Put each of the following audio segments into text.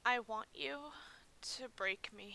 I want you to break me.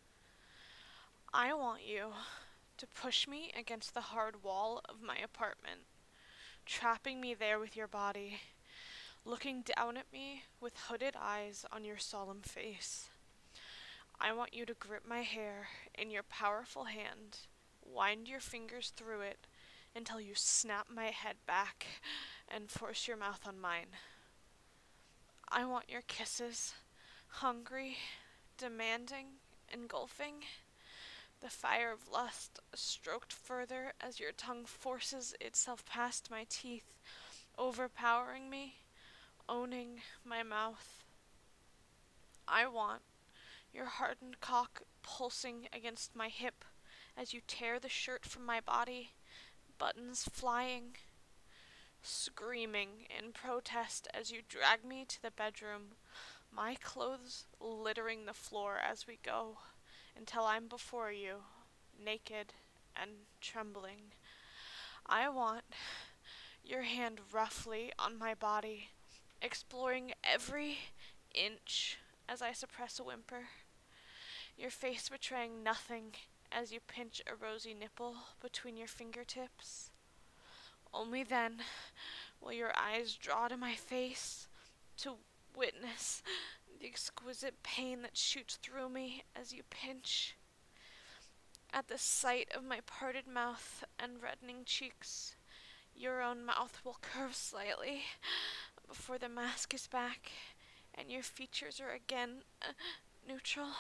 I want you to push me against the hard wall of my apartment, trapping me there with your body, looking down at me with hooded eyes on your solemn face. I want you to grip my hair in your powerful hand, wind your fingers through it until you snap my head back and force your mouth on mine. I want your kisses, hungry, demanding, engulfing, the fire of lust stroked further as your tongue forces itself past my teeth, overpowering me, owning my mouth. I want your hardened cock pulsing against my hip as you tear the shirt from my body, buttons flying, screaming in protest as you drag me to the bedroom, my clothes littering the floor as we go, until I'm before you, naked and trembling. I want your hand roughly on my body, exploring every inch as I suppress a whimper, your face betraying nothing as you pinch a rosy nipple between your fingertips. Only then will your eyes draw to my face to witness the exquisite pain that shoots through me as you pinch. At the sight of my parted mouth and reddening cheeks, your own mouth will curve slightly before the mask is back and your features are again neutral.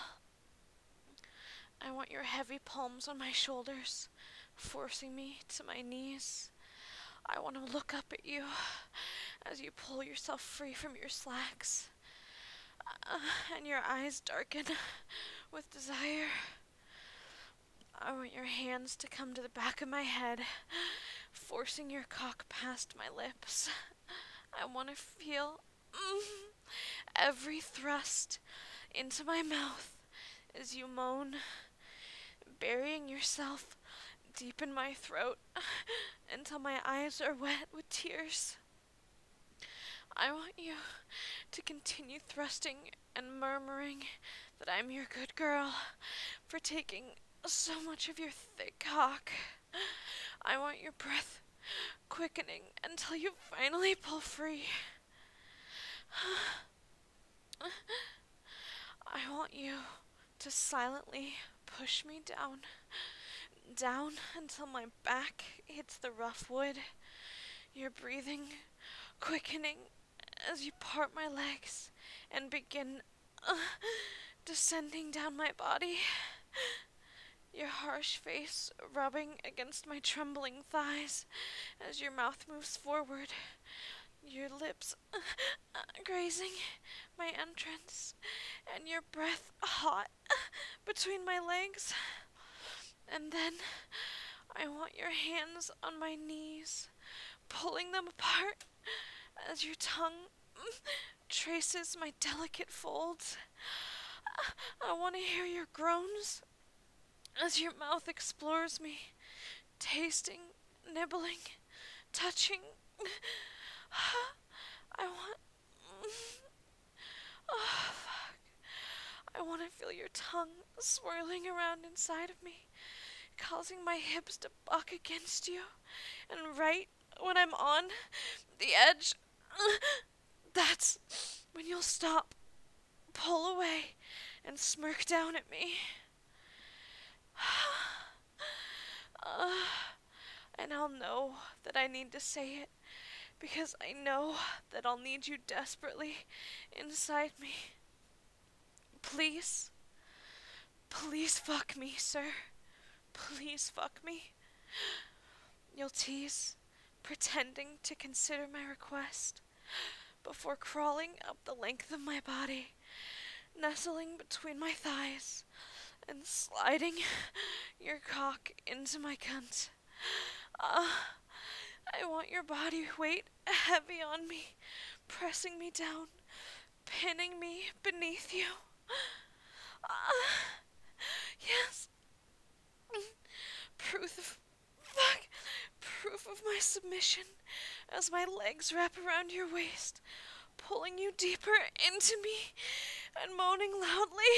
I want your heavy palms on my shoulders, forcing me to my knees. I want to look up at you as you pull yourself free from your slacks, and your eyes darken with desire. I want your hands to come to the back of my head, forcing your cock past my lips. I want to feel every thrust into my mouth as you moan, burying yourself deep in my throat until my eyes are wet with tears. I want you to continue thrusting and murmuring that I'm your good girl for taking so much of your thick cock. I want your breath quickening until you finally pull free. I want you to silently push me down until my back hits the rough wood, your breathing quickening as you part my legs and begin descending down my body, your harsh face rubbing against my trembling thighs as your mouth moves forward, your lips grazing my entrance, and your breath hot between my legs. And then I want your hands on my knees, pulling them apart as your tongue traces my delicate folds. I want to hear your groans as your mouth explores me, tasting, nibbling, touching. I want... Oh, fuck. I want to feel your tongue swirling around inside of me, causing my hips to buck against you. And right when I'm on the edge, that's when you'll stop, pull away, and smirk down at me. And I'll know that I need to say it, because I know that I'll need you desperately inside me. Please, please fuck me, sir. Please fuck me. You'll tease, pretending to consider my request, before crawling up the length of my body, nestling between my thighs, and sliding your cock into my cunt. I want your body weight heavy on me, pressing me down, pinning me beneath you. Yes. Proof of my submission as my legs wrap around your waist, pulling you deeper into me and moaning loudly.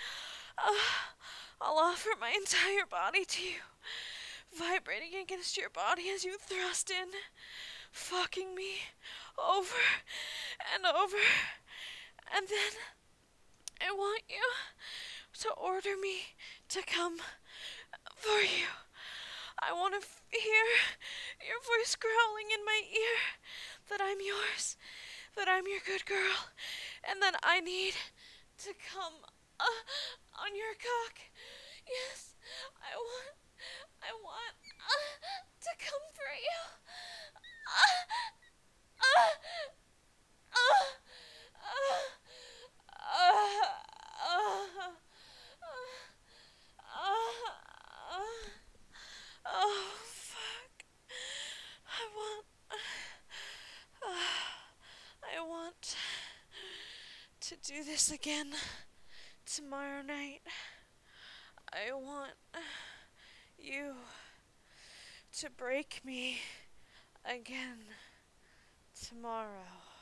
I'll offer my entire body to you, vibrating against your body as you thrust in, fucking me over and over. And then I want you to order me to come for you. I want to hear your voice growling in my ear that I'm yours, that I'm your good girl, and that I need to come on your cock. Yes, I want to come for you. Oh, fuck. I want to do this again tomorrow night. I want you to break me again tomorrow.